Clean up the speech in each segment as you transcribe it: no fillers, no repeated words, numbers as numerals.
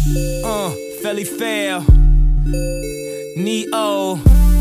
Felly Fail, Neo,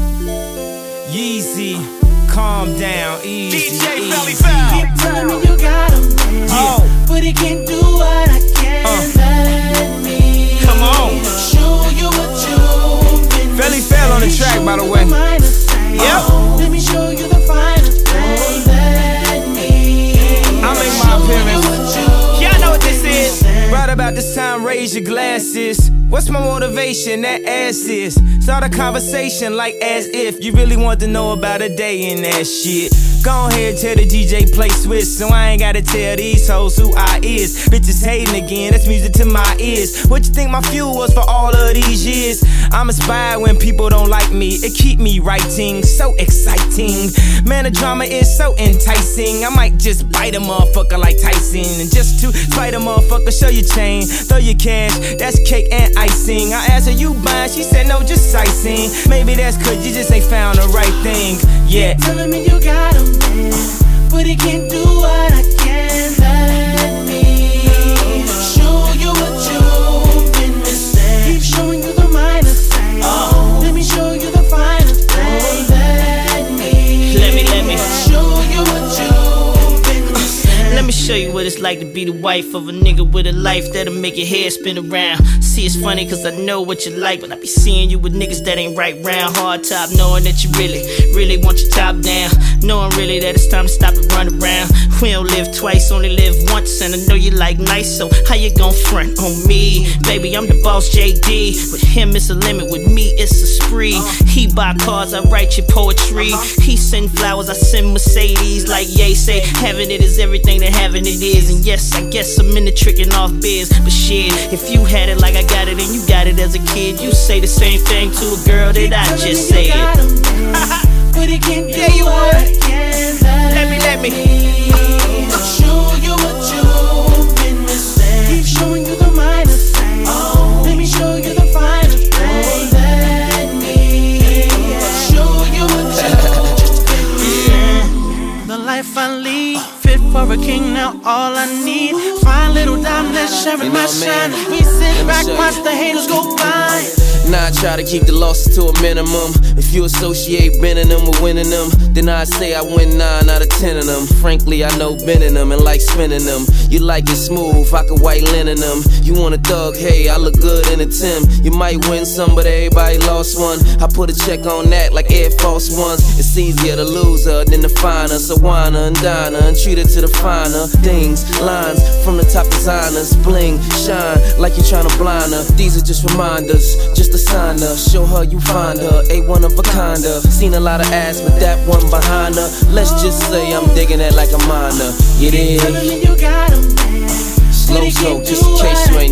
Yeezy, calm down, easy. DJ Felly Fail. Keep telling me you got a man, but he can't do what I can. Let me Come on. show you what you've been. Felly Fail on the track, by the way. Yep. Let me show you the finest thing. Let me I make my appearance. Y'all know what this is. Right about this time, raise your glasses. What's my motivation? That ass is. Start a conversation like as if you really want to know about a day in that shit. Go ahead, tell the DJ play Swiss, so I ain't gotta tell these hoes who I is. Bitches hating again, that's music to my ears. What you think my fuel was for all of these years? I'm inspired when people don't like me. It keep me writing, so exciting. Man, the drama is so enticing. I might just bite a motherfucker like Tyson. And just to spite a motherfucker, show your chain, throw your cash, that's cake and icing. I asked her, you buying? She said, no, just sightseeing. Maybe that's cause you just ain't found the right thing yet. Telling me you got a man, but he can't do what I can. Let me show you what you've been missing. Keep showing you the minor things. Let me show you the finer things. Let me show you what you've been missing. Let me show you what it's like to be the wife of a nigga with a life that'll make your hair spin around. See, it's funny cause I know what you like, but I be seeing you with niggas that ain't right round. Hard top, knowing that you really want your top down. Knowing really that it's time to stop and run around. We don't live twice, only live once, and I know you like nice, so how you gon' front on me? Baby, I'm the boss, JD. With him it's a limit, with me it's a spree. He buy cars, I write your poetry. He send flowers, I send Mercedes. Like Ye say, having it is everything that having it is. And yes, I guess I'm into tricking off biz, but shit, if you had it like I got it and you got it as a kid, you say the same thing to a girl that I just said. But he can't do what I can. Let me show you what you've been missing. Keep showing you the minor things. Let me show you the finer things. Let me show you what you've been missing. The life I lead, fit for a king. Now all I need, fine little diamond sharing my shine. We sit back, watch the haters go by. Now I try to keep the losses to a minimum. If you associate bending them with winning them, then I say I win 9 out of 10 of them. Frankly, I know bending them and like spinning them. You like it smooth, I could white linen them. You want a thug, hey, I look good in a Tim. You might win some, but everybody lost one. I put a check on that like Air Force Ones. It's easier to lose her than to find her. So wine her and dine her and treat her to the finer things. Lines from the top designers, bling, shine like you're trying to blind her. These are just reminders, just a sign her. Show her you find her, a one of a kind of. Seen a lot of ass, but that one behind her, let's just say I'm digging that like a minor. You dig? You got a man, Slow, just in case you ain't